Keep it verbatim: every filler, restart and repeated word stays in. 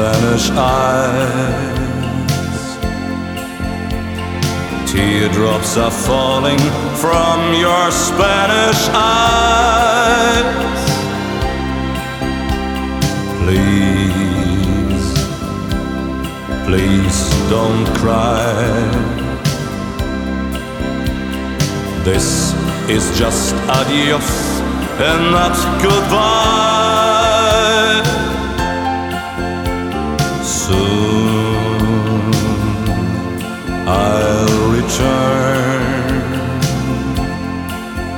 Spanish eyes. Teardrops are falling from your Spanish eyes. Please, please don't cry. This is just adios and not goodbye. Soon